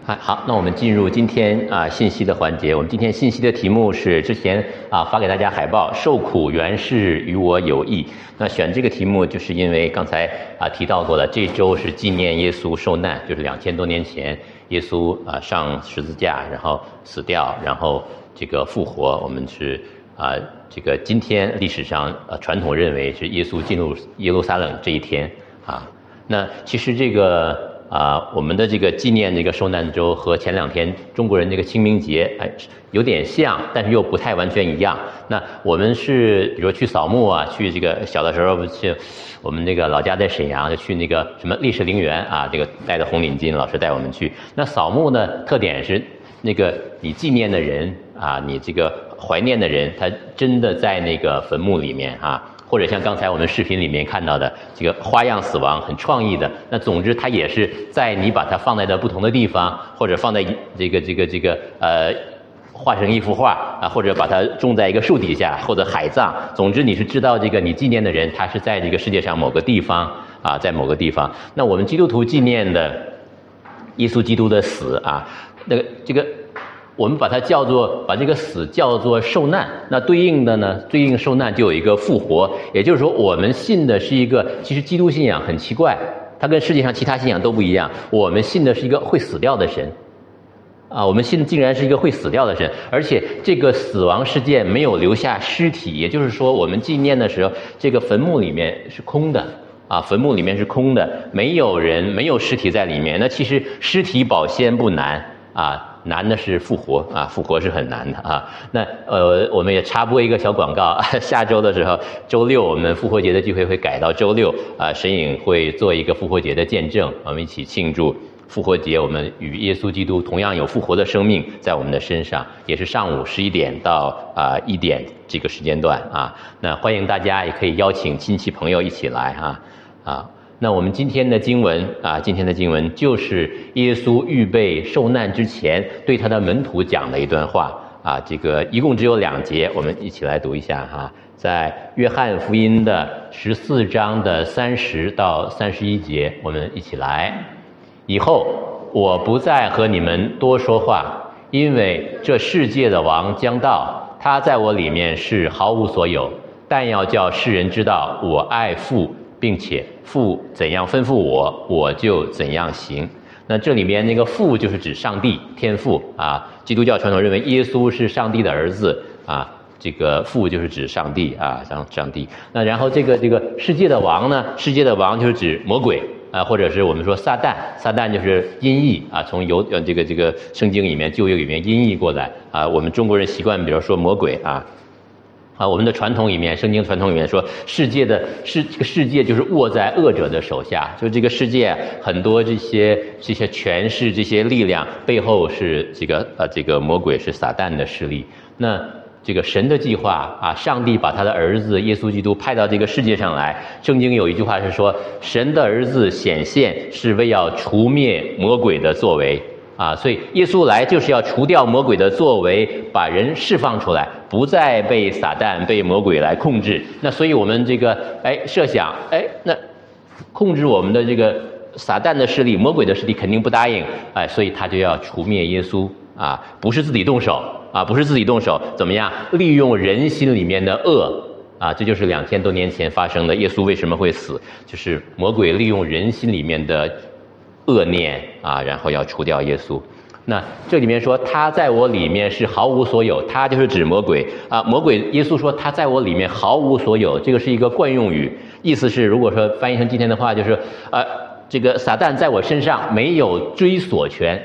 好，那我们进入今天信息的环节。我们今天信息的题目是之前发给大家海报，受苦原是与我有益。那选这个题目就是因为刚才提到过了，这周是纪念耶稣受难，就是2000多年前耶稣上十字架，然后死掉，然后这个复活。我们是这个今天历史上传统认为是耶稣进入耶路撒冷这一天那其实这个我们的这个纪念这个受难周和前2天中国人这个清明节有点像，但是又不太完全一样。那我们是比如说去扫墓去这个小的时候去我们那个老家在沈阳，就去那个什么历史陵园这个戴着红领巾，老师带我们去。那扫墓呢，特点是那个你纪念的人你这个怀念的人，他真的在那个坟墓里面或者像刚才我们视频里面看到的这个花样死亡，很创意的。那总之它也是在你把它放在的不同的地方，或者放在这个画成一幅画或者把它种在一个树底下，或者海葬。总之你是知道这个你纪念的人，他是在这个世界上某个地方在某个地方。那我们基督徒纪念的耶稣基督的死这个我们把这个死叫做受难。那对应受难就有一个复活。也就是说我们信的是一个，其实基督信仰很奇怪，它跟世界上其他信仰都不一样。我们信的是一个会死掉的神我们信竟然是一个会死掉的神，而且这个死亡事件没有留下尸体。也就是说我们纪念的时候，这个坟墓里面是空的坟墓里面是空的，没有人，没有尸体在里面。那其实尸体保鲜不难难的是复活复活是很难的那我们也插播一个小广告下周的时候，周六我们复活节的聚会会改到周六神影会做一个复活节的见证，我们一起庆祝复活节。我们与耶稣基督同样有复活的生命在我们的身上，也是上午11点到1点这个时间段那欢迎大家，也可以邀请亲戚朋友一起来那我们今天的经文就是耶稣预备受难之前对他的门徒讲的一段话这个一共只有2节，我们一起来读一下在约翰福音的14章的30到31节，我们一起来。以后我不再和你们多说话，因为这世界的王将到，他在我里面是毫无所有，但要叫世人知道我爱父，并且父怎样吩咐我，我就怎样行。那这里面那个父就是指上帝，天父基督教传统认为耶稣是上帝的儿子这个父就是指上帝上帝。那然后这个世界的王呢，世界的王就是指魔鬼或者是我们说撒旦就是音译从这个圣经里面旧约里面音译过来我们中国人习惯比如说魔鬼我们的传统里面，圣经传统里面说，这个世界就是握在恶者的手下，就这个世界很多这些权势、这些力量背后是这个魔鬼，是撒旦的势力。那这个神的计划上帝把他的儿子耶稣基督派到这个世界上来。圣经有一句话是说，神的儿子显现是为要除灭魔鬼的作为所以耶稣来就是要除掉魔鬼的作为，把人释放出来，不再被撒旦被魔鬼来控制。那所以我们这个设想那控制我们的这个撒旦的势力，魔鬼的势力肯定不答应所以他就要除灭耶稣不是自己动手不是自己动手，怎么样利用人心里面的恶这就是2000多年前发生的。耶稣为什么会死，就是魔鬼利用人心里面的恶念然后要除掉耶稣。那这里面说他在我里面是毫无所有，他就是指魔鬼魔鬼。耶稣说他在我里面毫无所有，这个是一个惯用语，意思是如果说翻译成今天的话就是这个撒旦在我身上没有追索权，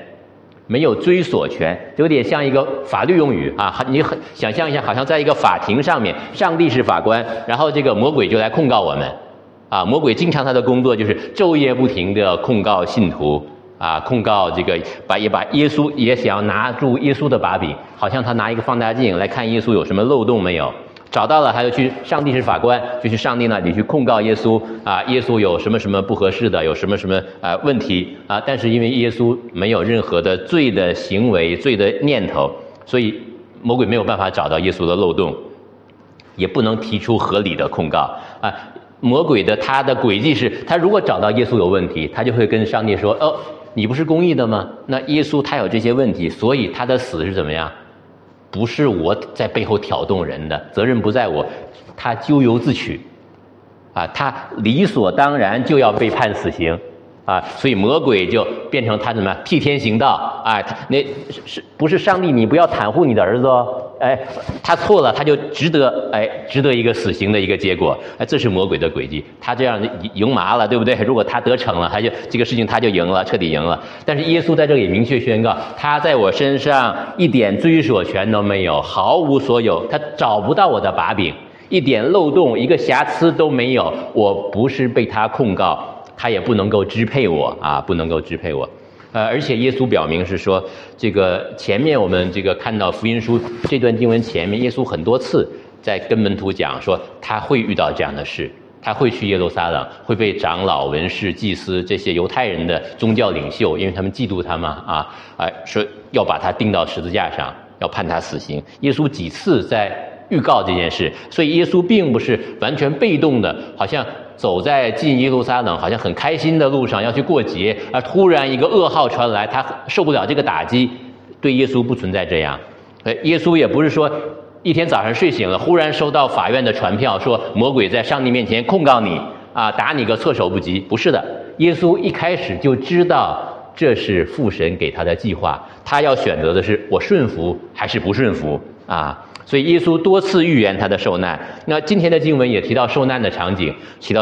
有点像一个法律用语你想象一下，好像在一个法庭上面，上帝是法官，然后这个魔鬼就来控告我们魔鬼经常他的工作就是昼夜不停的控告信徒控告这个也把耶稣，也想要拿住耶稣的把柄，好像他拿一个放大镜来看耶稣有什么漏洞没有，找到了他就去，上帝是法官，就去上帝那里去控告耶稣耶稣有什么不合适的，有什么问题但是因为耶稣没有任何的罪的行为、罪的念头，所以魔鬼没有办法找到耶稣的漏洞，也不能提出合理的控告魔鬼的他的诡计是，他如果找到耶稣有问题，他就会跟上帝说你不是公义的吗？那耶稣他有这些问题，所以他的死是怎么样？不是我在背后挑动人的，责任不在我，他咎由自取啊，他理所当然就要被判死刑啊，所以魔鬼就变成他怎么样替天行道啊？那是不是上帝？你不要袒护你的儿子哦！哎，他错了，他就值得一个死刑的一个结果。哎，这是魔鬼的诡计，他这样赢麻了，对不对？如果他得逞了，这个事情他就赢了，彻底赢了。但是耶稣在这里明确宣告，他在我身上一点追索权都没有，毫无所有，他找不到我的把柄，一点漏洞，一个瑕疵都没有。我不是被他控告，他也不能够支配我啊，不能够支配我。而且耶稣表明是说，这个前面我们这个看到福音书这段经文前面，耶稣很多次在跟门徒讲说，他会遇到这样的事，他会去耶路撒冷，会被长老、文士、祭司这些犹太人的宗教领袖，因为他们嫉妒他嘛说要把他钉到十字架上，要判他死刑。耶稣几次在预告这件事，所以耶稣并不是完全被动的，好像走在进耶路撒冷好像很开心的路上要去过节，而突然一个噩耗传来，他受不了这个打击。对耶稣不存在这样，耶稣也不是说一天早上睡醒了，忽然收到法院的传票，说魔鬼在上帝面前控告你啊，打你个措手不及。不是的，耶稣一开始就知道这是父神给他的计划，他要选择的是我顺服还是不顺服啊。所以耶稣多次预言他的受难。那今天的经文也提到受难的场景，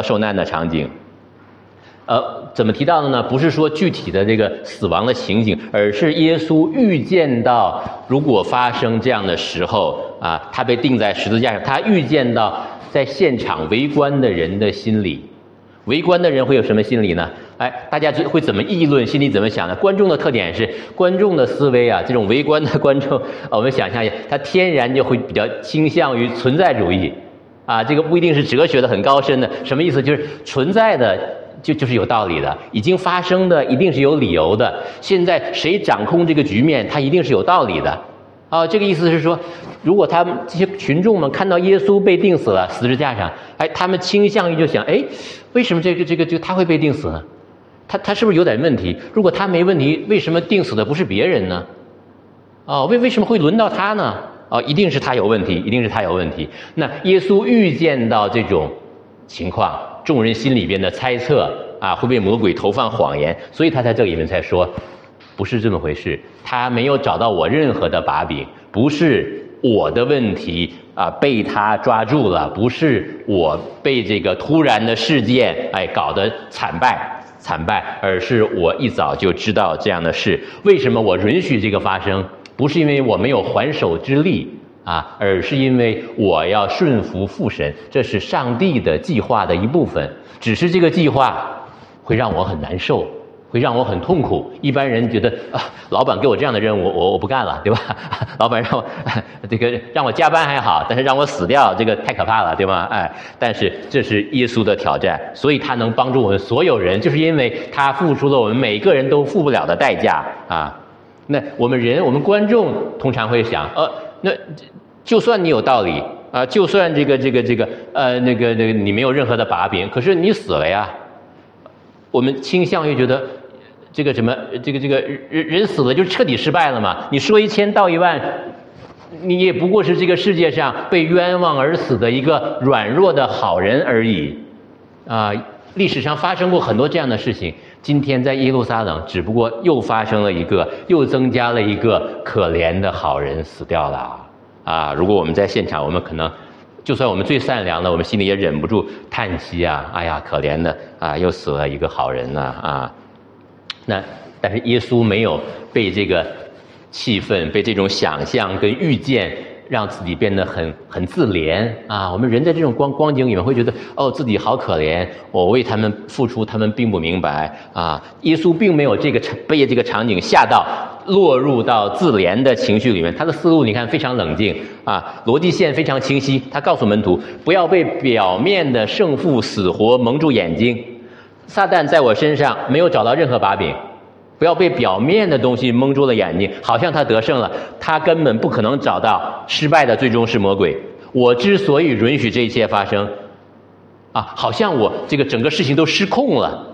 怎么提到的呢？不是说具体的这个死亡的情景，而是耶稣预见到如果发生这样的时候啊，他被钉在十字架上，他预见到在现场围观的人的心理。围观的人会有什么心理呢？大家会怎么议论，心里怎么想呢？观众的特点是，观众的思维啊，这种围观的观众，我们想象一下，他天然就会比较倾向于存在主义啊，这个不一定是哲学的很高深的，什么意思？就是存在的就是有道理的，已经发生的一定是有理由的，现在谁掌控这个局面，他一定是有道理的。这个意思是说，如果他们这些群众们看到耶稣被钉死了，十字架上，他们倾向于就想，为什么这个他会被钉死呢？他是不是有点问题？如果他没问题，为什么钉死的不是别人呢？为什么会轮到他呢？一定是他有问题，一定是他有问题。那耶稣预见到这种情况，众人心里边的猜测啊，会被魔鬼投放谎言，所以他在这里面才说，不是这么回事，他没有找到我任何的把柄，不是我的问题啊，被他抓住了，不是我被这个突然的事件搞得惨败，而是我一早就知道这样的事。为什么我允许这个发生？不是因为我没有还手之力啊，而是因为我要顺服父神，这是上帝的计划的一部分。只是这个计划会让我很难受，会让我很痛苦。一般人觉得老板给我这样的任务，我不干了，对吧？老板让我加班还好，但是让我死掉，这个太可怕了，对吗？但是这是耶稣的挑战，所以他能帮助我们所有人，就是因为他付出了我们每个人都付不了的代价啊。那我们观众通常会想，那就算你有道理啊，就算这个你没有任何的把柄，可是你死了呀。我们倾向于觉得这个人死了就彻底失败了嘛？你说1000道1万，你也不过是这个世界上被冤枉而死的一个软弱的好人而已啊！历史上发生过很多这样的事情，今天在耶路撒冷，只不过又发生了又增加了一个可怜的好人死掉了啊！如果我们在现场，我们可能就算我们最善良的，我们心里也忍不住叹息啊！哎呀，可怜的啊，又死了一个好人呐啊！但是耶稣没有被这个气氛、被这种想象跟预见，让自己变得很自怜啊！我们人在这种光景里面会觉得，自己好可怜，我为他们付出，他们并不明白啊！耶稣并没有被这个场景吓到，落入到自怜的情绪里面。他的思路你看非常冷静啊，逻辑线非常清晰。他告诉门徒，不要被表面的胜负死活蒙住眼睛。撒旦在我身上没有找到任何把柄，不要被表面的东西蒙住了眼睛，好像他得胜了，他根本不可能找到失败的最终是魔鬼。我之所以允许这一切发生啊，好像我这个整个事情都失控了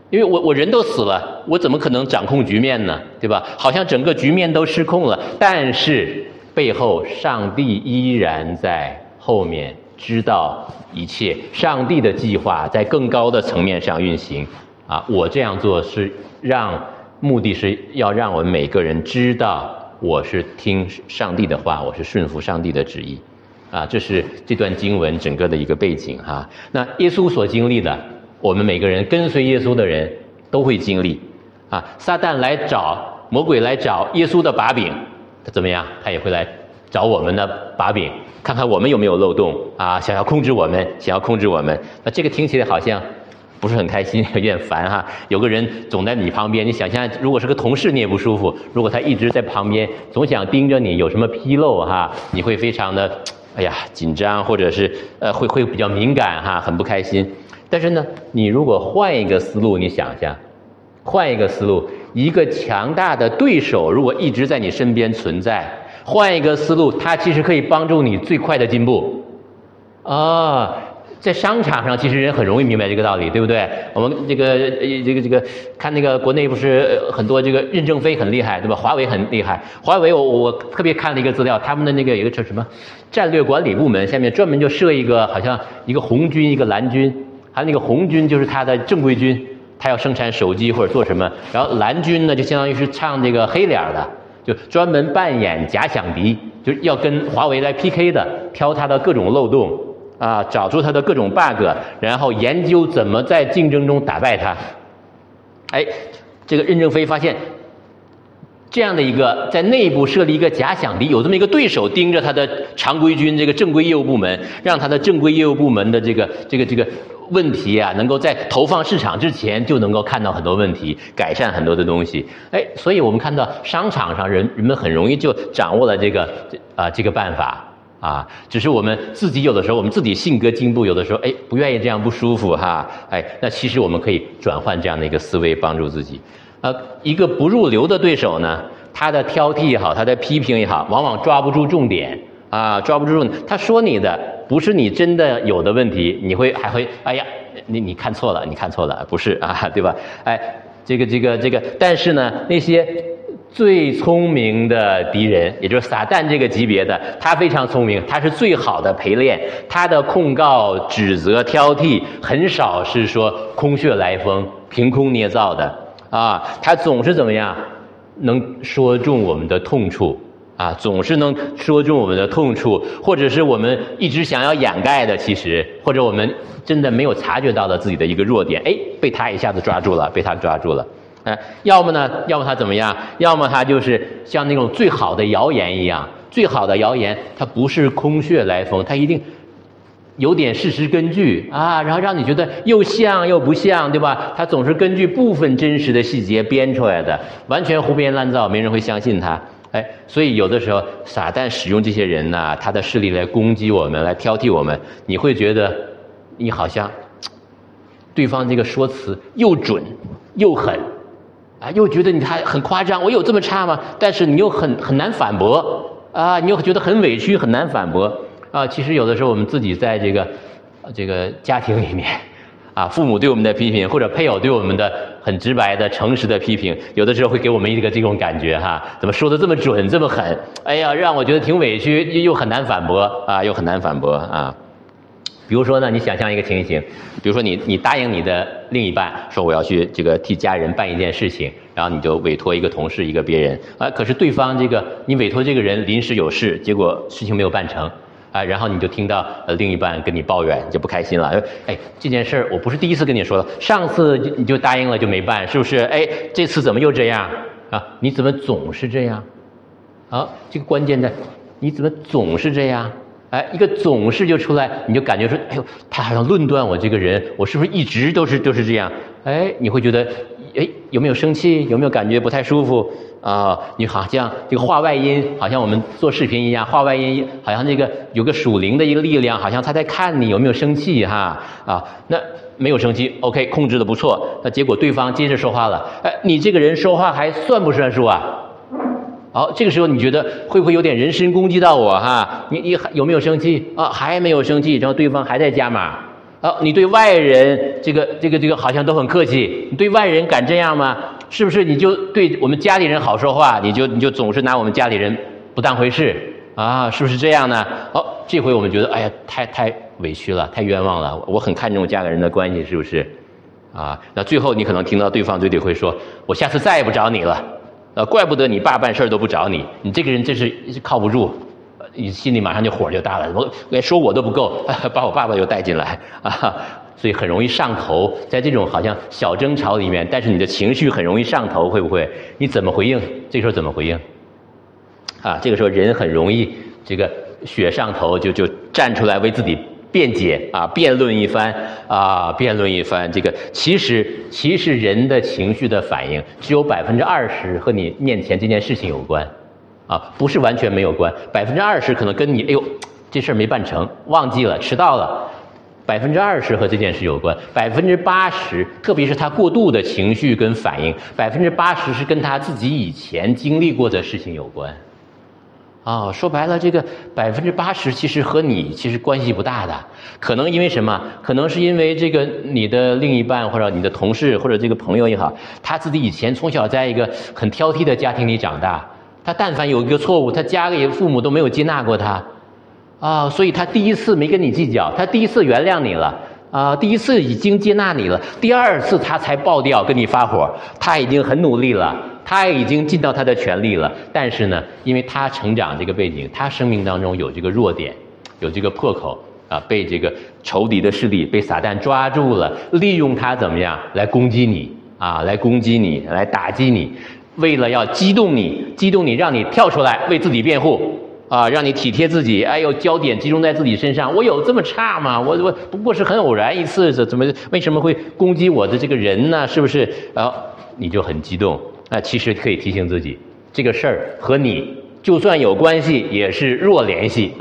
因为我人都死了，我怎么可能掌控局面呢？对吧？好像整个局面都失控了，但是背后上帝依然在后面知道一切，上帝的计划在更高的层面上运行啊！我这样做是目的是要让我们每个人知道我是听上帝的话，我是顺服上帝的旨意啊！这是这段经文整个的一个背景哈。那耶稣所经历的，我们每个人跟随耶稣的人都会经历啊。撒旦来找，魔鬼来找耶稣的把柄，他怎么样？他也会来找我们的把柄，看看我们有没有漏洞啊，想要控制我们，想要控制我们。那这个听起来好像不是很开心，有点烦哈。有个人总在你旁边，你想象如果是个同事你也不舒服，如果他一直在旁边总想盯着你有什么纰漏哈，你会非常的紧张，或者是会比较敏感哈，很不开心。但是呢，你如果换一个思路，你想象，换一个思路，一个强大的对手如果一直在你身边存在，换一个思路，它其实可以帮助你最快的进步啊。在商场上，其实人很容易明白这个道理，对不对？我们这个看那个国内不是很多这个任正非很厉害，对吧？华为很厉害，华为我特别看了一个资料，他们的那个有一个叫什么战略管理部门，下面专门就设一个好像一个红军一个蓝军，还有那个红军就是他的正规军，他要生产手机或者做什么，然后蓝军呢就相当于是唱这个黑脸的，就专门扮演假想敌，就是要跟华为来 PK 的，挑他的各种漏洞啊，找出他的各种 bug， 然后研究怎么在竞争中打败他。这个任正非发现这样的一个在内部设立一个假想敌，有这么一个对手盯着他的常规军这个正规业务部门，让他的正规业务部门的这个问题啊，能够在投放市场之前就能够看到很多问题，改善很多的东西。所以我们看到商场上人们很容易就掌握了这个办法啊。只是我们自己有的时候我们自己性格进步，有的时候不愿意这样不舒服哈。那其实我们可以转换这样的一个思维，帮助自己。一个不入流的对手呢，他的挑剔也好，他的批评也好，往往抓不住重点啊，抓不住重点。他说你的不是你真的有的问题，你还会你看错了，你看错了，不是啊，对吧？这个，但是呢，那些最聪明的敌人，也就是撒旦这个级别的，他非常聪明，他是最好的陪练，他的控告、指责、挑剔很少是说空穴来风、凭空捏造的啊，他总是怎么样，能说中我们的痛处啊，总是能说中我们的痛处，或者是我们一直想要掩盖的，其实或者我们真的没有察觉到的自己的一个弱点，被他一下子抓住了，被他抓住了。要么他怎么样？要么他就是像那种最好的谣言一样，最好的谣言它不是空穴来风，它一定有点事实根据啊，然后让你觉得又像又不像，对吧？它总是根据部分真实的细节编出来的，完全胡编乱造，没人会相信它。所以有的时候撒旦使用这些人呢，他的势力来攻击我们，来挑剔我们，你会觉得你好像对方这个说辞又准又狠啊，又觉得他很夸张，我有这么差吗？但是你又很难反驳啊，你又觉得很委屈，很难反驳啊。其实有的时候我们自己在这个家庭里面啊，父母对我们的批评，或者配偶对我们的很直白的诚实的批评，有的时候会给我们一个这种感觉哈，怎么说的这么准这么狠，让我觉得挺委屈，又很难反驳啊。比如说呢，你想象一个情形，比如说你答应你的另一半说我要去替家人办一件事情，然后你就委托一个同事一个别人可是对方你委托这个人临时有事，结果事情没有办成然后你就听到另一半跟你抱怨，你就不开心了。这件事我不是第一次跟你说了，上次你就答应了就没办，是不是？这次怎么又这样啊？你怎么总是这样？这个关键在你怎么总是这样？一个总是就出来，你就感觉说，他好像论断我这个人，我是不是一直都是这样？你会觉得，有没有生气？有没有感觉不太舒服？你好像这个话外音，好像我们做视频一样，话外音好像有个属灵的一个力量，好像他在看你有没有生气那没有生气 ，OK， 控制的不错。那结果对方接着说话了，你这个人说话还算不算数啊？这个时候你觉得会不会有点人身攻击到我你有没有生气还没有生气，然后对方还在加码你对外人这个好像都很客气，你对外人敢这样吗？是不是你就对我们家里人好说话，你就总是拿我们家里人不当回事啊？是不是这样呢？这回我们觉得哎呀，太委屈了，太冤枉了，我很看重家里人的关系，是不是？那最后你可能听到对方嘴里会说，我下次再也不找你了，怪不得你爸办事都不找你，你这个人真是靠不住。你心里马上就火就大了，我连说我都不够，把我爸爸又带进来所以很容易上头。在这种好像小争吵里面，但是你的情绪很容易上头，会不会？你怎么回应？这个时候怎么回应？这个时候人很容易这个血上头，就站出来为自己辩解辩论一番辩论一番。这个其实人的情绪的反应只有20%和你面前这件事情有关。不是完全没有关，20%可能跟你这事儿没办成，忘记了，迟到了，20%和这件事有关，80%特别是他过度的情绪跟反应，80%是跟他自己以前经历过的事情有关。说白了，这个80%其实和你其实关系不大的，可能因为什么？可能是因为这个你的另一半或者你的同事或者这个朋友也好，他自己以前从小在一个很挑剔的家庭里长大。他但凡有一个错误，他家里父母都没有接纳过他，所以他第一次没跟你计较，他第一次原谅你了，第一次已经接纳你了，第二次他才爆掉跟你发火，他已经很努力了，他已经尽到他的全力了，但是呢，因为他成长这个背景，他生命当中有这个弱点，有这个破口被这个仇敌的势力被撒旦抓住了，利用他怎么样来攻击你来攻击你，来打击你。为了要激动你，让你跳出来为自己辩护让你体贴自己，焦点集中在自己身上，我有这么差吗？我不过是很偶然一次，为什么会攻击我的这个人呢？是不是？你就很激动。其实可以提醒自己，这个事儿和你就算有关系，也是弱联系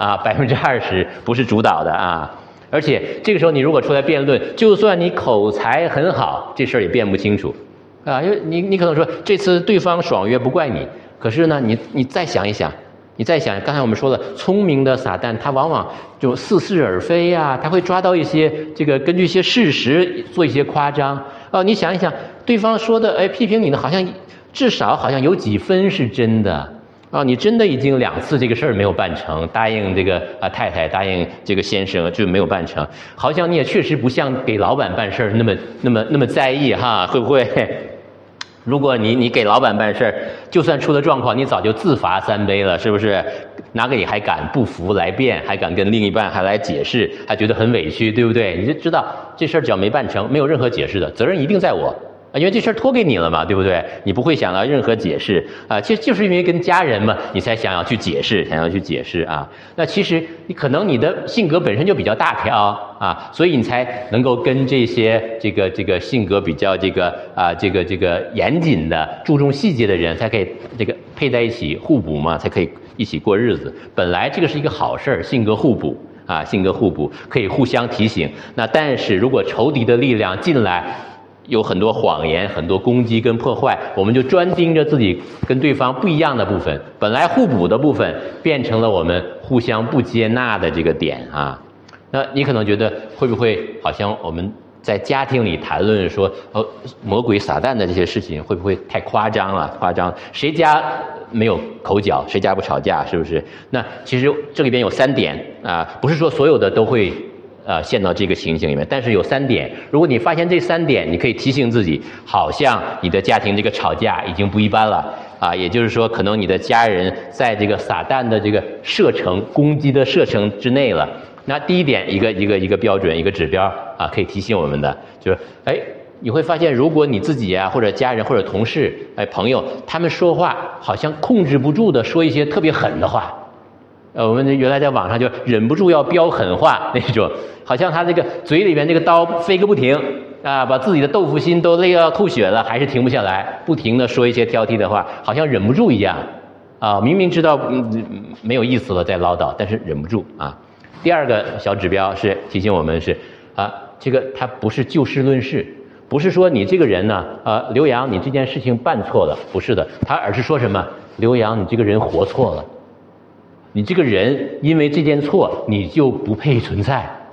20%不是主导的而且这个时候你如果出来辩论，就算你口才很好，这事儿也辩不清楚。因为你可能说这次对方爽约不怪你，可是呢，你再想一想，刚才我们说了，聪明的撒旦他往往就似是而非他会抓到一些这个根据一些事实做一些夸张你想一想，对方说的批评你呢，好像至少好像有几分是真的你真的已经2次这个事儿没有办成，答应这个太太，答应这个先生就没有办成，好像你也确实不像给老板办事儿那么在意会不会？如果你给老板办事，就算出了状况，你早就自罚3杯了，是不是？哪个你还敢不服来辩，还敢跟另一半还来解释，还觉得很委屈，对不对？你就知道这事儿只要没办成，没有任何解释的，责任一定在我。因为这事儿托给你了嘛，对不对？你不会想到任何解释其实就是因为跟家人嘛，你才想要去解释那其实你可能你的性格本身就比较大条所以你才能够跟这些这个性格比较这个严谨的、注重细节的人才可以这个配在一起互补嘛，才可以一起过日子。本来这个是一个好事儿，性格互补性格互补可以互相提醒。那但是如果仇敌的力量进来，有很多谎言，很多攻击跟破坏，我们就专盯着自己跟对方不一样的部分，本来互补的部分变成了我们互相不接纳的这个点那你可能觉得会不会好像我们在家庭里谈论说魔鬼撒旦的这些事情，会不会太夸张了？谁家没有口角，谁家不吵架，是不是？那其实这里边有3点不是说所有的都会陷到这个情形里面，但是有3点，如果你发现这3点，你可以提醒自己，好像你的家庭这个吵架已经不一般了也就是说，可能你的家人在这个撒旦的这个射程攻击的射程之内了。那第一点，一个标准，一个指标可以提醒我们的，就是你会发现，如果你自己或者家人或者同事朋友，他们说话好像控制不住的说一些特别狠的话。我们原来在网上就忍不住要飙狠话那种，好像他这个嘴里面这个刀飞个不停把自己的豆腐心都累要吐血了，还是停不下来，不停的说一些挑剔的话，好像忍不住一样明明知道没有意思了在唠叨，但是忍不住第二个小指标是提醒我们是这个他不是就事论事，不是说你这个人呢刘洋你这件事情办错了，不是的，他而是说什么刘洋你这个人活错了，你这个人因为这件错你就不配存在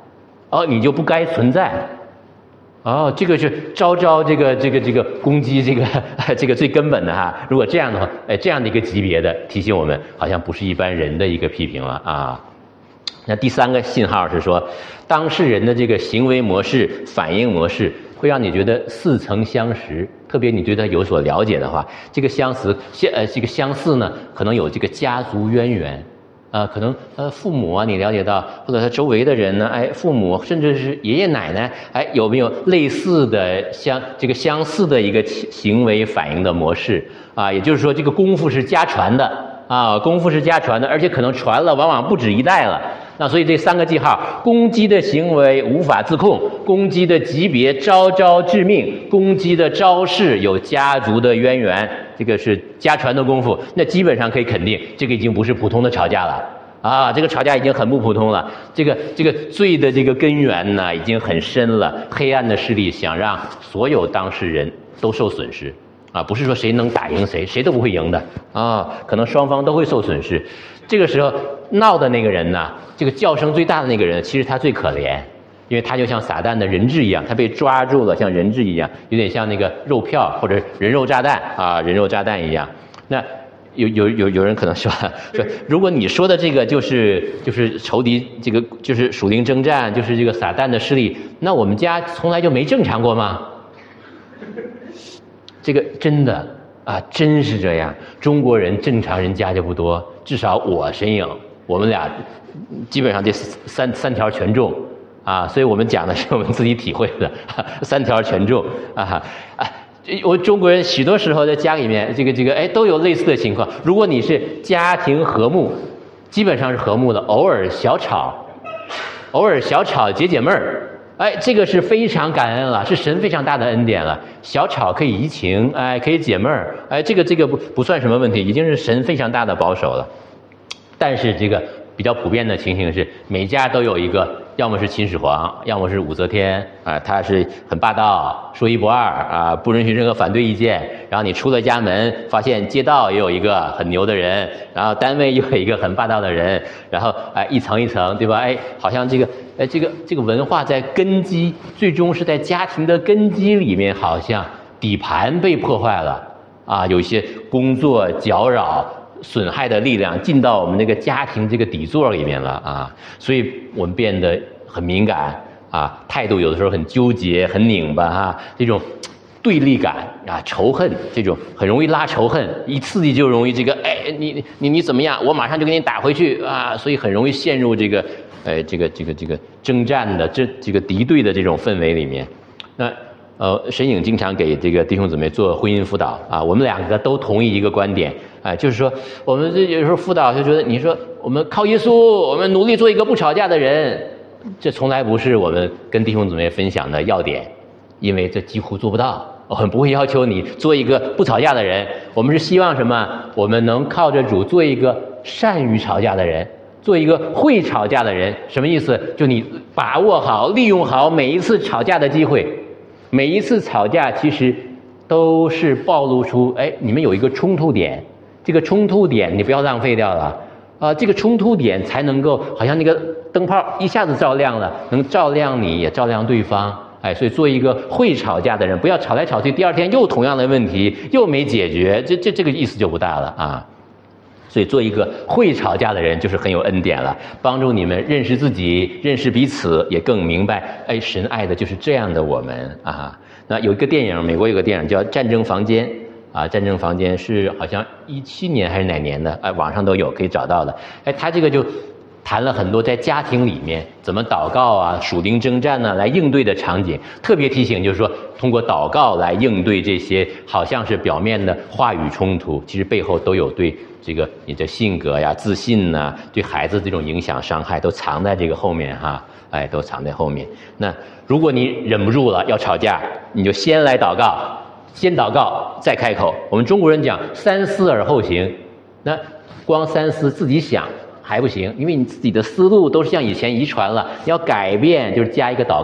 哦，你就不该存在。哦，这个是招这个攻击这个最根本的哈。如果这样的话，这样的一个级别的提醒我们，好像不是一般人的一个批评了啊。那第三个信号是说，当事人的这个行为模式、反应模式会让你觉得似曾相识，特别你对他有所了解的话，这个相似呢，可能有这个家族渊源。可能父母啊，你了解到，或者他周围的人呢，父母甚至是爷爷奶奶，有没有类似的相似的一个行为反应的模式啊？也就是说，这个功夫是家传的啊，功夫是家传的，而且可能传了往往不止一代了。那所以这三个记号：攻击的行为无法自控，攻击的级别招致命，攻击的招式有家族的渊源，这个是家传的功夫。那基本上可以肯定，这个已经不是普通的吵架了啊，这个吵架已经很不普通了。这个罪的这个根源呢，已经很深了。黑暗的势力想让所有当事人都受损失。啊，不是说谁能打赢谁，谁都不会赢的啊，可能双方都会受损失。这个时候闹的那个人呢，这个叫声最大的那个人，其实他最可怜，因为他就像撒旦的人质一样，他被抓住了，像人质一样，有点像那个肉票或者人肉炸弹啊，人肉炸弹一样。那有人可能说，如果你说的这个就是仇敌，这个就是属灵征战，就是这个撒旦的势力，那我们家从来就没正常过吗？这个真的啊，真是这样。中国人正常人家就不多，至少我神影，我们俩基本上这三条全中啊，所以我们讲的是我们自己体会的，三条全中啊。我中国人许多时候在家里面，这个都有类似的情况。如果你是家庭和睦，基本上是和睦的，偶尔小吵解闷儿。这个是非常感恩了，是神非常大的恩典了。小吵可以移情，可以解闷儿，这个不算什么问题，已经是神非常大的保守了。但是这个比较普遍的情形是，每家都有一个，要么是秦始皇，要么是武则天啊，他是很霸道，说一不二啊，不允许任何反对意见。然后你出了家门，发现街道也有一个很牛的人，然后单位又有一个很霸道的人，然后一层一层，对吧？好像这个文化在根基，最终是在家庭的根基里面，好像底盘被破坏了啊，有一些工作搅扰损害的力量进到我们这个家庭这个底座里面了啊，所以我们变得很敏感啊，态度有的时候很纠结、很拧巴哈，这种对立感啊、仇恨，这种很容易拉仇恨，一刺激就容易这个你怎么样，我马上就给你打回去啊，所以很容易陷入这个征战的这个敌对的这种氛围里面。那神影经常给这个弟兄姊妹做婚姻辅导啊，我们两个都同意一个观点，就是说我们有时候辅导就觉得，你说我们靠耶稣，我们努力做一个不吵架的人，这从来不是我们跟弟兄姊妹分享的要点，因为这几乎做不到。我们不会要求你做一个不吵架的人，我们是希望什么？我们能靠着主做一个善于吵架的人，做一个会吵架的人。什么意思？就你把握好、利用好每一次吵架的机会。每一次吵架其实都是暴露出，你们有一个冲突点，这个冲突点你不要浪费掉了这个冲突点才能够好像那个灯泡一下子照亮了，能照亮你也照亮对方。所以做一个会吵架的人，不要吵来吵去，第二天又同样的问题又没解决，这个意思就不大了啊。所以做一个会吵架的人就是很有恩典了，帮助你们认识自己，认识彼此，也更明白神爱的就是这样的我们啊。那有一个电影，美国有个电影叫《战争房间》啊，《战争房间》是好像17年还是哪年的，网上都有可以找到的。他这个就谈了很多在家庭里面怎么祷告啊、属灵征战呢来应对的场景，特别提醒就是说，通过祷告来应对这些好像是表面的话语冲突，其实背后都有对这个你的性格呀、自信呐、对孩子这种影响、伤害都藏在这个后面哈，都藏在后面。那如果你忍不住了要吵架，你就先来祷告，先祷告再开口。我们中国人讲三思而后行，那光三思自己想还不行，因为你自己的思路都是像以前遗传了，要改变就是加一个祷告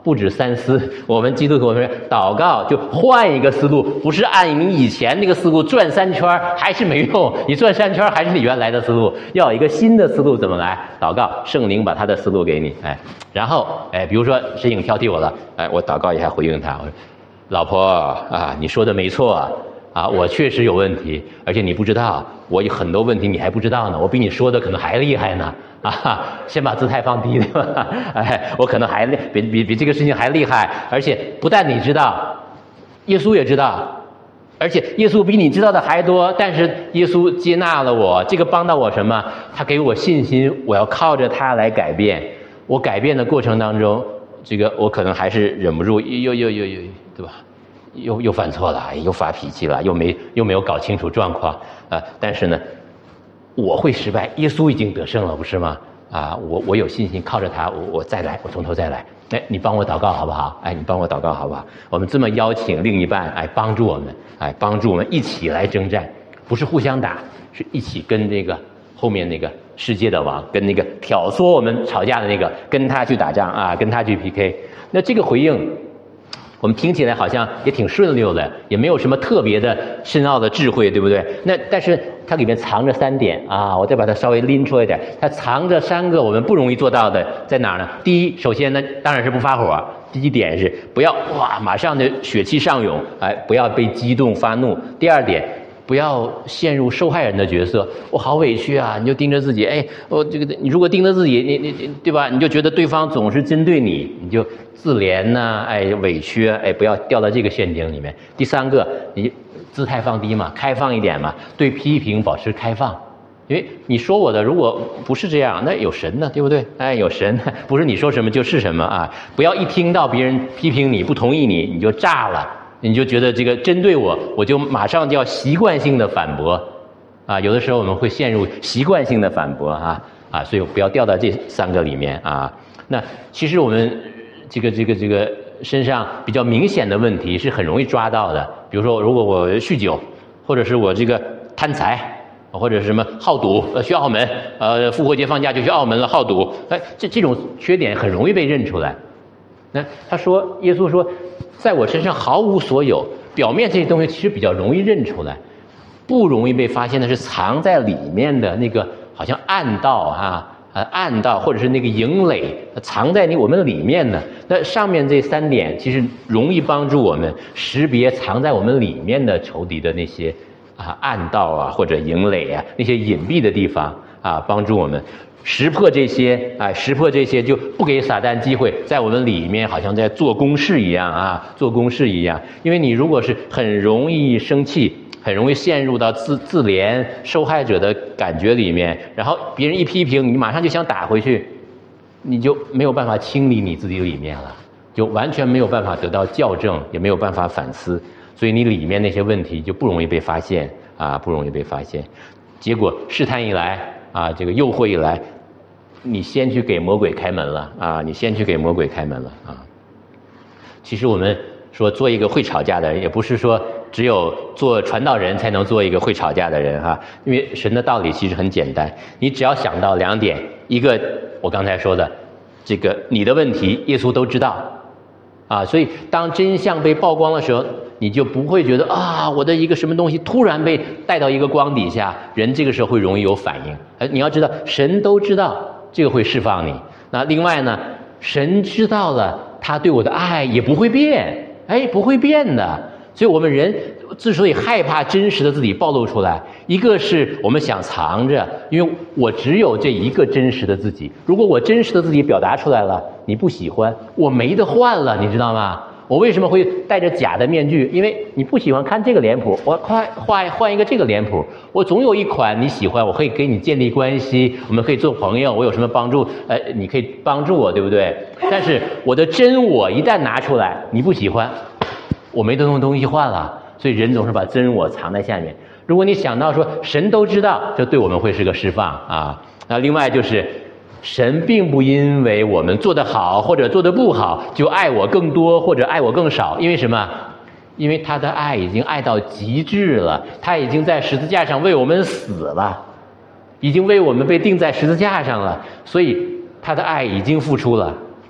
不止三思。我们基督徒我们祷告就换一个思路，不是按你以前那个思路转3圈还是没用，你转3圈还是你原来的思路，要有一个新的思路。怎么来祷告？圣灵把他的思路给你，然后比如说申颖挑剔我了，我祷告一下回应他，我说老婆啊，你说的没错啊，我确实有问题，而且你不知道，我有很多问题你还不知道呢，我比你说的可能还厉害呢。先把姿态放低，对吧？我可能还比这个事情还厉害，而且不但你知道，耶稣也知道，而且耶稣比你知道的还多。但是耶稣接纳了我，这个帮到我什么？他给我信心，我要靠着他来改变。我改变的过程当中，这个我可能还是忍不住，又对吧？又犯错了，又发脾气了，又没有搞清楚状况但是呢，我会失败，耶稣已经得胜了，不是吗？我有信心，靠着他，我再来，我从头再来。你帮我祷告好不好？你帮我祷告好不好？我们这么邀请另一半，帮助我们，帮助我们一起来征战，不是互相打，是一起跟这个后面那个世界的王，跟那个挑唆我们吵架的那个，跟他去打仗跟他去 PK。那这个回应，我们听起来好像也挺顺溜的，也没有什么特别的深奥的智慧，对不对？但是它里面藏着3点我再把它稍微拎出来一点，它藏着3个我们不容易做到的，在哪儿呢？第一，首先呢，当然是不发火。第一点是不要马上的血气上涌，不要被激动发怒。第二点，不要陷入受害人的角色，我好委屈啊！你就盯着自己，你如果盯着自己，你对吧？你就觉得对方总是针对你，你就自怜呐，委屈不要掉到这个陷阱里面。第3个，你姿态放低嘛，开放一点嘛，对批评保持开放，因为你说我的如果不是这样，那有神呢，对不对？有神，不是你说什么就是什么不要一听到别人批评你不同意你就炸了。你就觉得这个针对我就马上就要习惯性的反驳有的时候我们会陷入习惯性的反驳所以不要掉到这3个里面那其实我们这个身上比较明显的问题是很容易抓到的，比如说如果我酗酒，或者是我这个贪财，或者是什么好赌，去澳门复活节放假就去澳门了，好赌这种缺点很容易被认出来。那耶稣说在我身上毫无所有，表面这些东西其实比较容易认出来，不容易被发现的是藏在里面的那个好像暗道暗道或者是那个营垒藏在我们里面的。那上面这3点其实容易帮助我们识别藏在我们里面的仇敌的那些暗道或者营垒那些隐蔽的地方帮助我们识破这些就不给撒旦机会在我们里面好像在做公事一样做公事一样。因为你如果是很容易生气，很容易陷入到自怜受害者的感觉里面，然后别人一批评你马上就想打回去，你就没有办法清理你自己里面了，就完全没有办法得到校正，也没有办法反思，所以你里面那些问题就不容易被发现不容易被发现。结果试探一来这个诱惑一来，你先去给魔鬼开门了你先去给魔鬼开门了其实我们说做一个会吵架的人，也不是说只有做传道人才能做一个会吵架的人因为神的道理其实很简单，你只要想到2点，一个我刚才说的这个你的问题耶稣都知道所以当真相被曝光的时候，你就不会觉得我的一个什么东西突然被带到一个光底下，人这个时候会容易有反应你要知道神都知道，这个会释放你。那另外呢，神知道了，他对我的爱也不会变不会变的。所以我们人之所以害怕真实的自己暴露出来，一个是我们想藏着，因为我只有这一个真实的自己，如果我真实的自己表达出来了，你不喜欢，我没得换了，你知道吗？我为什么会戴着假的面具？因为你不喜欢看这个脸谱，我换一个这个脸谱，我总有一款你喜欢，我可以给你建立关系，我们可以做朋友，我有什么帮助你可以帮助我，对不对？但是我的真我一旦拿出来，你不喜欢，我没得用东西换了。所以人总是把真我藏在下面。如果你想到说神都知道，这对我们会是个释放那另外就是神并不因为我们做得好或者做得不好就爱我更多或者爱我更少，因为什么？因为他的爱已经爱到极致了，他已经在十字架上为我们死了，已经为我们被钉在十字架上了，所以他的爱已经付出了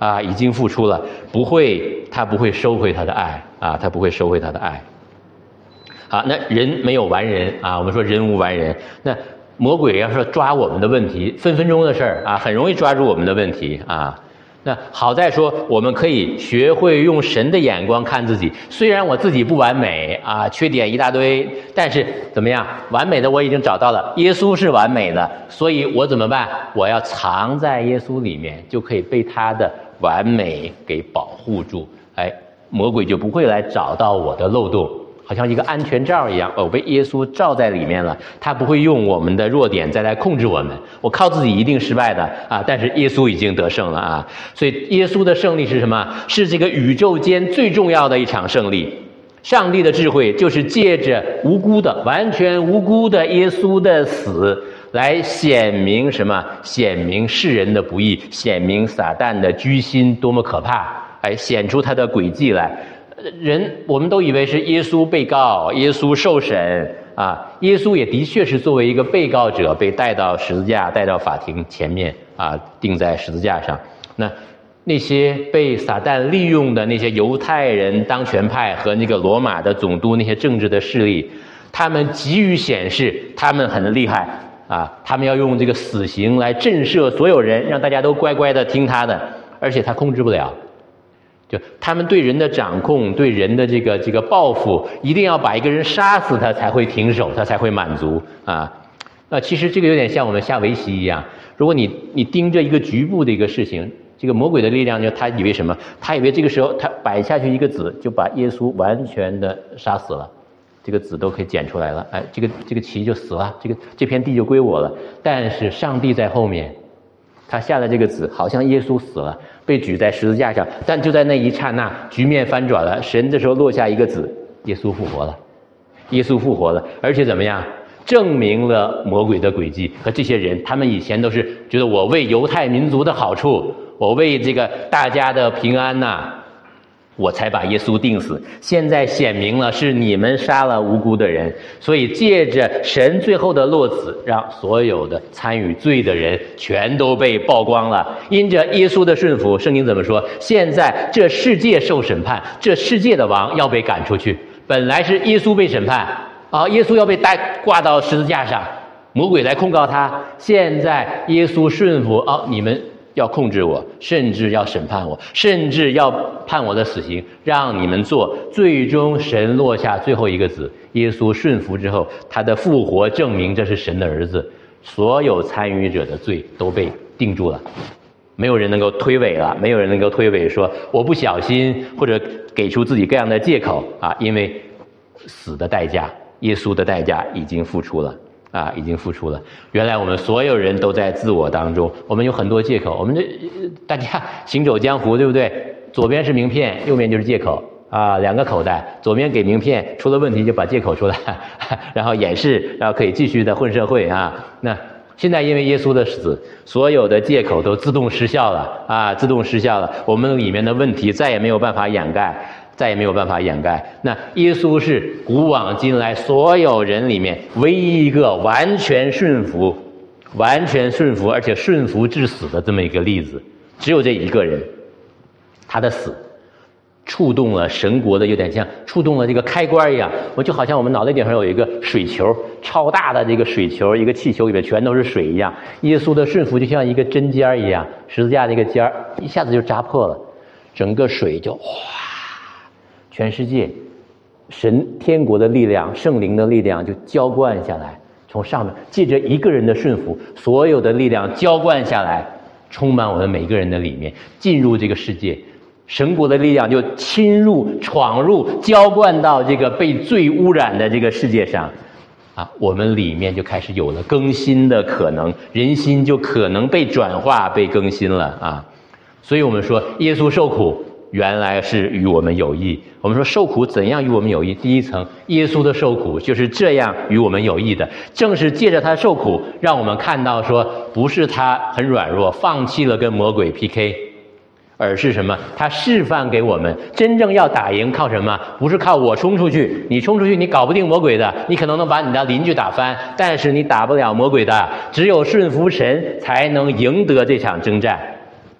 已经付出了，他不会收回他的爱他不会收回他的爱。好，那人没有完人我们说人无完人，那魔鬼要说抓我们的问题，分分钟的事儿很容易抓住我们的问题那好在说我们可以学会用神的眼光看自己，虽然我自己不完美缺点一大堆，但是怎么样，完美的我已经找到了，耶稣是完美的，所以我怎么办？我要藏在耶稣里面，就可以被他的完美给保护住，魔鬼就不会来找到我的漏洞，好像一个安全罩一样，我被耶稣罩在里面了，他不会用我们的弱点再来控制我们，我靠自己一定失败的但是耶稣已经得胜了所以耶稣的胜利是什么？是这个宇宙间最重要的一场胜利。上帝的智慧就是借着无辜的完全无辜的耶稣的死来显明什么？显明世人的不义，显明撒旦的居心多么可怕，显出他的诡计来。我们都以为是耶稣被告，耶稣受审耶稣也的确是作为一个被告者被带到十字架，带到法庭前面钉在十字架上。那些被撒旦利用的那些犹太人当权派和那个罗马的总督那些政治的势力，他们急于显示他们很厉害他们要用这个死刑来震慑所有人，让大家都乖乖的听他的，而且他控制不了。就他们对人的掌控，对人的这个报复，一定要把一个人杀死他才会停手，他才会满足其实这个有点像我们下围棋一样，如果你盯着一个局部的一个事情，这个魔鬼的力量就他以为什么？他以为这个时候他摆下去一个子，就把耶稣完全的杀死了，这个子都可以捡出来了，这个棋就死了，这片地就归我了。但是上帝在后面，他下了这个子，好像耶稣死了，被举在十字架上，但就在那一刹那，局面翻转了，神这时候落下一个子，耶稣复活了，耶稣复活了，而且怎么样？证明了魔鬼的诡计和这些人，他们以前都是觉得我为犹太民族的好处，我为这个大家的平安我才把耶稣钉死，现在显明了是你们杀了无辜的人，所以借着神最后的落子，让所有的参与罪的人全都被曝光了。因着耶稣的顺服，圣经怎么说？现在这世界受审判，这世界的王要被赶出去。本来是耶稣被审判耶稣要被挂到十字架上，魔鬼来控告他，现在耶稣顺服你们要控制我，甚至要审判我，甚至要判我的死刑，让你们做。最终神落下最后一个子，耶稣顺服之后，他的复活证明这是神的儿子，所有参与者的罪都被定住了，没有人能够推诿了，没有人能够推诿说我不小心，或者给出自己各样的借口因为死的代价，耶稣的代价已经付出了已经付出了。原来我们所有人都在自我当中，我们有很多借口，我们大家行走江湖，对不对？左边是名片，右边就是借口两个口袋，左边给名片，出了问题就把借口出来然后掩饰，然后可以继续的混社会那现在因为耶稣的死，所有的借口都自动失效了自动失效了，我们里面的问题再也没有办法掩盖，再也没有办法掩盖。那耶稣是古往今来所有人里面唯一一个完全顺服而且顺服至死的这么一个例子，只有这一个人，他的死触动了神国的，有点像触动了这个开关一样，就好像我们脑袋顶上有一个水球，超大的这个水球，一个气球里面全都是水一样，耶稣的顺服就像一个针尖一样，十字架那个尖一下子就扎破了，整个水就全世界神天国的力量，圣灵的力量就浇灌下来，从上面借着一个人的顺服，所有的力量浇灌下来，充满我们每个人的里面，进入这个世界，神国的力量就侵入闯入浇灌到这个被罪污染的这个世界上我们里面就开始有了更新的可能，人心就可能被转化被更新了所以我们说耶稣受苦原来是与我们有益。我们说受苦怎样与我们有益？第一层，耶稣的受苦就是这样与我们有益的，正是借着他受苦，让我们看到说不是他很软弱放弃了跟魔鬼 PK， 而是什么？他示范给我们真正要打赢靠什么？不是靠我冲出去，你冲出去你搞不定魔鬼的，你可能能把你的邻居打翻，但是你打不了魔鬼的，只有顺服神才能赢得这场征战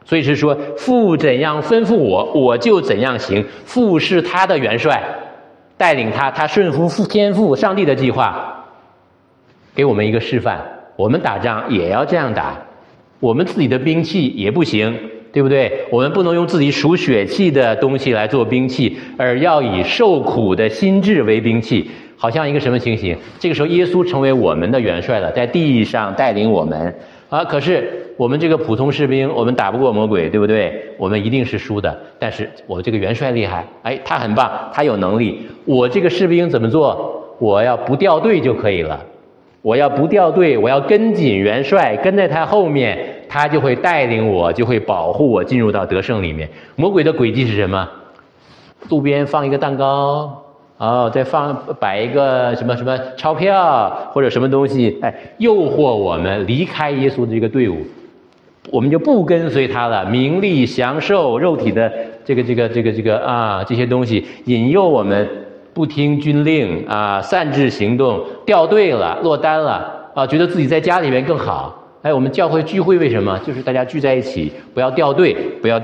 所以是说父怎样吩咐我，我就怎样行。父是他的元帅，带领他顺服天父上帝的计划，给我们一个示范。我们打仗也要这样打，我们自己的兵器也不行，对不对？我们不能用自己属血气的东西来做兵器，而要以受苦的心志为兵器。好像一个什么情形？这个时候耶稣成为我们的元帅了，在地上带领我们啊。可是我们这个普通士兵，我们打不过魔鬼，对不对？我们一定是输的。但是我这个元帅厉害，他很棒，他有能力。我这个士兵怎么做？我要不掉队就可以了。我要不掉队，我要跟紧元帅，跟在他后面，他就会带领我，就会保护我进入到得胜里面。魔鬼的诡计是什么？路边放一个蛋糕。再摆一个什么什么钞票或者什么东西，诱惑我们离开耶稣的这个队伍，我们就不跟随他了。名利享受肉体的这些东西引诱我们不听军令擅自行动，掉队了，落单了觉得自己在家里面更好。我们教会聚会为什么？就是大家聚在一起，不要掉队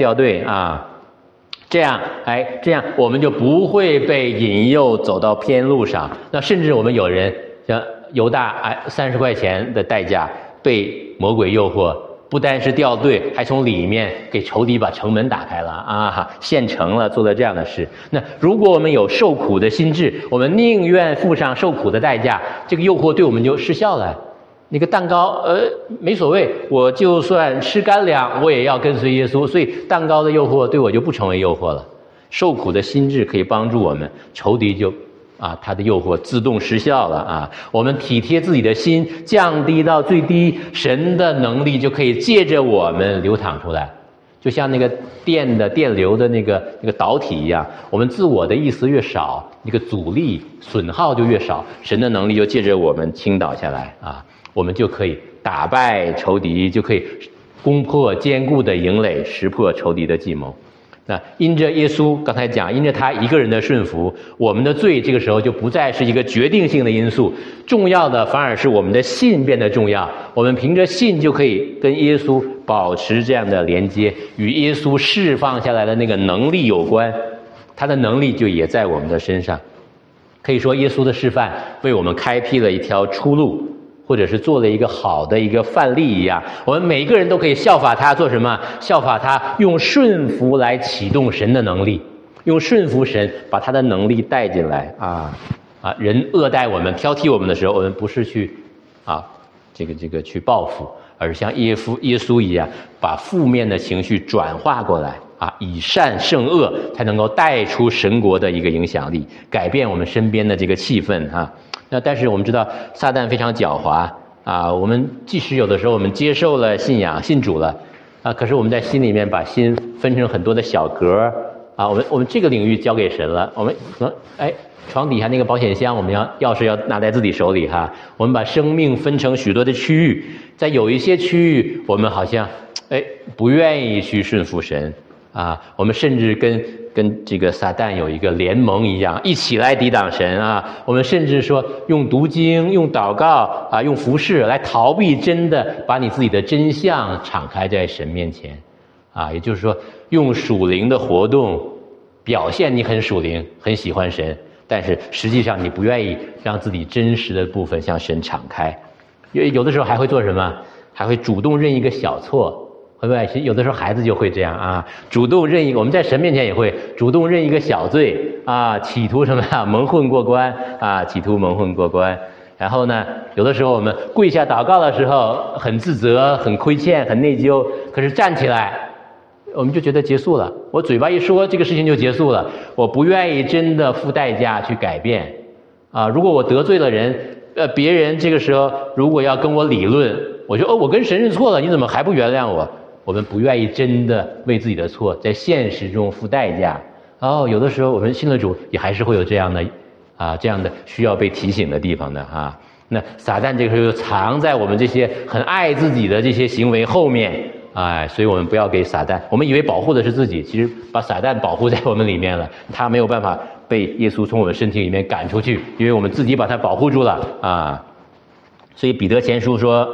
这样我们就不会被引诱走到偏路上。那甚至我们有人像犹大30块钱的代价被魔鬼诱惑，不单是掉队，还从里面给仇敌把城门打开了现成了，做了这样的事。那如果我们有受苦的心志，我们宁愿付上受苦的代价，这个诱惑对我们就失效了。那个蛋糕没所谓，我就算吃干粮我也要跟随耶稣，所以蛋糕的诱惑对我就不成为诱惑了。受苦的心志可以帮助我们，仇敌就他的诱惑自动失效了我们体贴自己的心，降低到最低，神的能力就可以借着我们流淌出来，就像那个电流的那个导体一样，我们自我的意思越少，那个阻力损耗就越少，神的能力就借着我们倾倒下来我们就可以打败仇敌，就可以攻破坚固的营垒，识破仇敌的计谋。那因着耶稣刚才讲，因着他一个人的顺服，我们的罪这个时候就不再是一个决定性的因素，重要的反而是我们的信变得重要。我们凭着信就可以跟耶稣保持这样的连接，与耶稣释放下来的那个能力有关，他的能力就也在我们的身上。可以说耶稣的示范为我们开辟了一条出路，或者是做了一个好的一个范例一样，我们每一个人都可以效法他做什么？效法他用顺服来启动神的能力，用顺服神把他的能力带进来人恶待我们挑剔我们的时候，我们不是去去报复，而是像耶稣一样把负面的情绪转化过来以善胜恶，才能够带出神国的一个影响力，改变我们身边的这个气氛那但是我们知道撒旦非常狡猾我们即使有的时候我们接受了信仰信主了可是我们在心里面把心分成很多的小格我们这个领域交给神了，我们可能床底下那个保险箱我们钥匙要拿在自己手里我们把生命分成许多的区域，在有一些区域我们好像不愿意去顺服神我们甚至跟这个撒旦有一个联盟一样，一起来抵挡神我们甚至说用读经、用祷告用服事来逃避真的把你自己的真相敞开在神面前也就是说用属灵的活动表现你很属灵，很喜欢神，但是实际上你不愿意让自己真实的部分向神敞开。有的时候还会做什么？还会主动认一个小错，会不会？其实有的时候孩子就会这样主动认一个，我们在神面前也会主动认一个小罪企图什么蒙混过关企图蒙混过关。然后呢，有的时候我们跪下祷告的时候很自责、很亏欠、很内疚，可是站起来我们就觉得结束了，我嘴巴一说这个事情就结束了，我不愿意真的付代价去改变如果我得罪了人别人这个时候如果要跟我理论，我说我跟神认错了，你怎么还不原谅我？我们不愿意真的为自己的错在现实中付代价有的时候我们信了主也还是会有这样的需要被提醒的地方的那撒旦这个时候就藏在我们这些很爱自己的这些行为后面所以我们不要给撒旦，我们以为保护的是自己，其实把撒旦保护在我们里面了，他没有办法被耶稣从我们身体里面赶出去，因为我们自己把他保护住了所以彼得前书说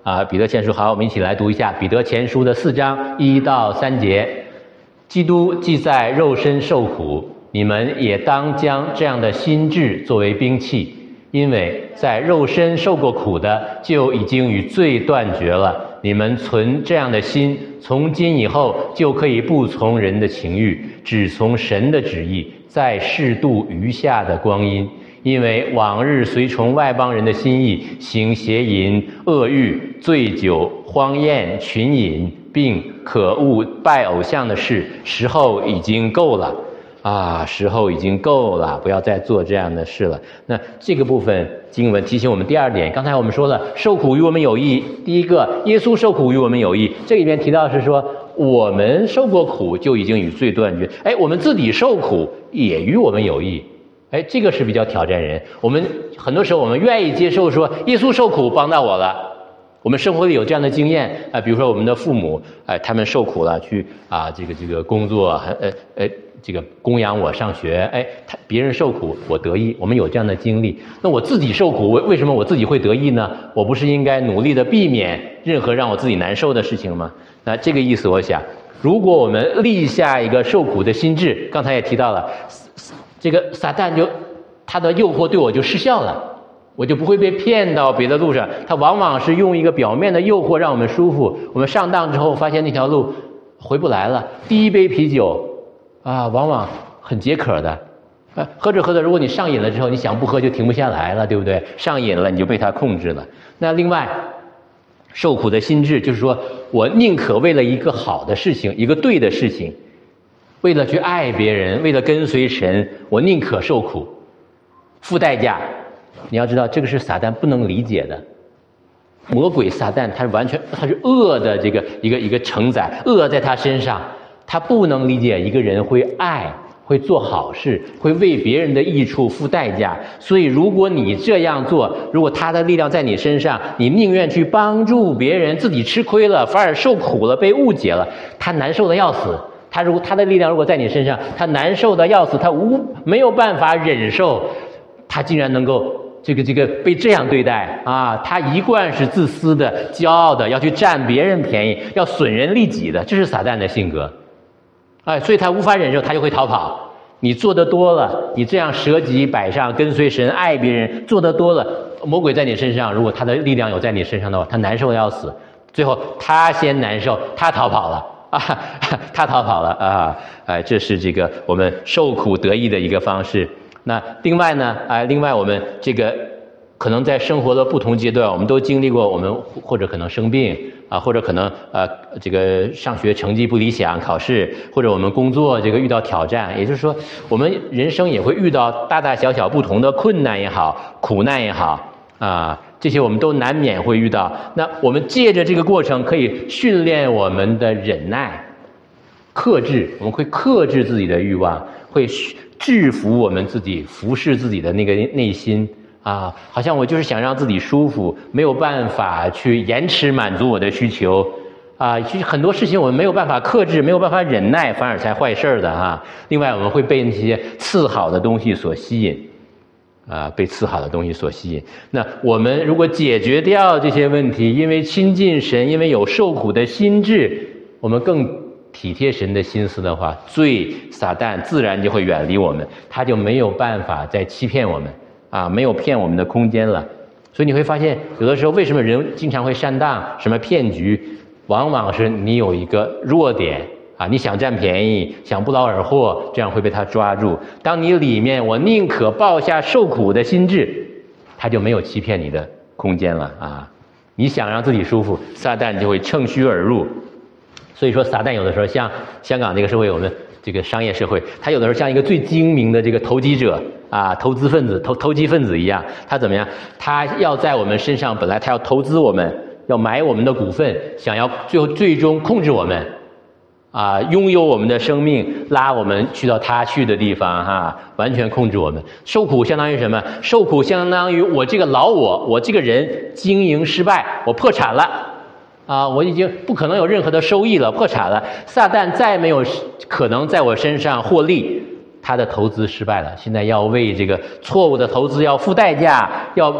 彼得前书，好，我们一起来读一下彼得前书的4章1到3节。基督既在肉身受苦，你们也当将这样的心志作为兵器，因为在肉身受过苦的，就已经与罪断绝了。你们存这样的心，从今以后就可以不从人的情欲，只从神的旨意，在世度余下的光阴。因为往日随从外邦人的心意，行邪淫、恶欲、醉酒、荒宴、群饮，并可恶拜偶像的事，时候已经够了时候已经够了，不要再做这样的事了。那这个部分经文提醒我们第2点，刚才我们说了，受苦与我们有益。第一个，耶稣受苦与我们有益。这里边提到是说，我们受过苦就已经与罪断绝，我们自己受苦也与我们有益。这个是比较挑战人。我们很多时候我们愿意接受说，耶稣受苦帮到我了。我们生活里有这样的经验比如说我们的父母他们受苦了，去这个工作这个供养我上学，别人受苦我得意，我们有这样的经历。那我自己受苦，为什么我自己会得意呢？我不是应该努力的避免任何让我自己难受的事情吗？那这个意思，我想，如果我们立下一个受苦的心志，刚才也提到了，这个撒旦他的诱惑对我就失效了，我就不会被骗到别的路上。他往往是用一个表面的诱惑让我们舒服，我们上当之后发现那条路回不来了。第一杯啤酒往往很解渴的，喝着喝着，如果你上瘾了之后，你想不喝就停不下来了，对不对？上瘾了你就被它控制了。那另外，受苦的心志就是说，我宁可为了一个好的事情，一个对的事情，为了去爱别人，为了跟随神，我宁可受苦，付代价。你要知道，这个是撒旦不能理解的。魔鬼撒旦他是恶的这个一个承载，恶在他身上。他不能理解一个人会爱，会做好事，会为别人的益处付代价。所以如果你这样做，如果他的力量在你身上，你宁愿去帮助别人，自己吃亏了，反而受苦了，被误解了，他难受的要死。他的力量如果在你身上，他难受的要死，他没有办法忍受，他竟然能够这个被这样对待他一贯是自私的、骄傲的，要去占别人便宜，要损人利己的，这是撒旦的性格。所以他无法忍受，他就会逃跑。你做得多了，你这样舍己摆上，跟随神，爱别人，做得多了，魔鬼在你身上，如果他的力量有在你身上的话，他难受的要死，最后他先难受，他逃跑了他逃跑了这是这个我们受苦得益的一个方式。那另外呢我们这个可能在生活的不同阶段，我们都经历过，我们或者可能生病或者可能这个上学成绩不理想，考试，或者我们工作这个遇到挑战，也就是说我们人生也会遇到大大小小不同的困难也好，苦难也好这些我们都难免会遇到。那我们借着这个过程可以训练我们的忍耐、克制，我们会克制自己的欲望，会制服我们自己，服侍自己的那个内心好像我就是想让自己舒服，没有办法去延迟满足我的需求其实很多事情我们没有办法克制，没有办法忍耐，反而才坏事的另外我们会被那些次好的东西所吸引被次好的东西所吸引。那我们如果解决掉这些问题，因为亲近神，因为有受苦的心志，我们更体贴神的心思的话，撒旦自然就会远离我们，他就没有办法再欺骗我们没有骗我们的空间了。所以你会发现，有的时候为什么人经常会上当，什么骗局，往往是你有一个弱点你想占便宜，想不劳而获，这样会被他抓住。当你里面我宁可抱下受苦的心志，他就没有欺骗你的空间了你想让自己舒服，撒旦就会趁虚而入。所以说撒旦有的时候像香港这个社会，我们这个商业社会，他有的时候像一个最精明的这个投机者投资分子、投机分子一样，他怎么样？他要在我们身上，本来他要投资我们，要买我们的股份，想要最终控制我们拥有我们的生命，拉我们去到他去的地方完全控制我们。受苦相当于什么？受苦相当于我这个我这个人经营失败，我破产了我已经不可能有任何的收益了，破产了。撒旦再没有可能在我身上获利，他的投资失败了，现在要为这个错误的投资要付代价，要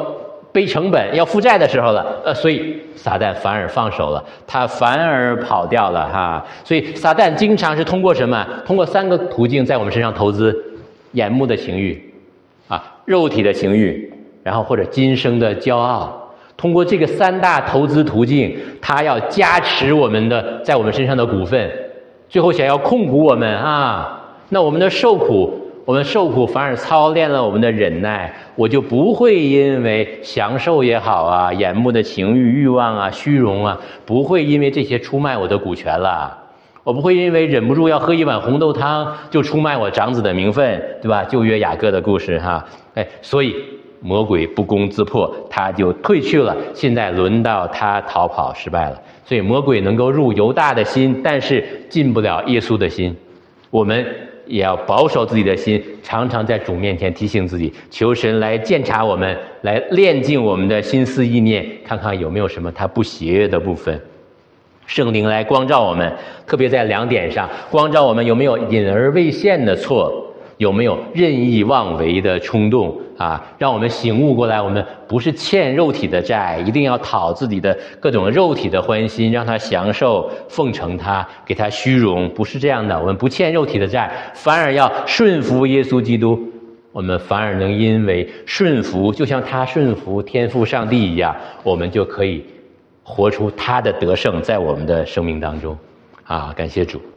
背成本要负债的时候了，所以撒旦反而放手了，他反而跑掉了哈。所以撒旦经常是通过什么？通过3个途径在我们身上投资：眼目的情欲肉体的情欲，然后或者今生的骄傲。通过这个3大投资途径，他要加持我们的在我们身上的股份，最后想要控股我们那我们的受苦。我们受苦反而操练了我们的忍耐，我就不会因为享受也好眼目的情欲、欲望虚荣不会因为这些出卖我的股权了。我不会因为忍不住要喝一碗红豆汤就出卖我长子的名分，对吧？旧约雅各的故事所以魔鬼不攻自破，他就退去了。现在轮到他逃跑失败了。所以魔鬼能够入犹大的心，但是进不了耶稣的心。我们也要保守自己的心，常常在主面前提醒自己，求神来鉴察我们，来炼净我们的心思意念，看看有没有什么他不喜悦的部分。圣灵来光照我们，特别在2点上，光照我们有没有隐而未现的错，有没有任意妄为的冲动让我们醒悟过来，我们不是欠肉体的债，一定要讨自己的各种肉体的欢心，让他享受，奉承他，给他虚荣，不是这样的。我们不欠肉体的债，反而要顺服耶稣基督。我们反而能因为顺服，就像他顺服天父上帝一样，我们就可以活出他的得胜在我们的生命当中感谢主。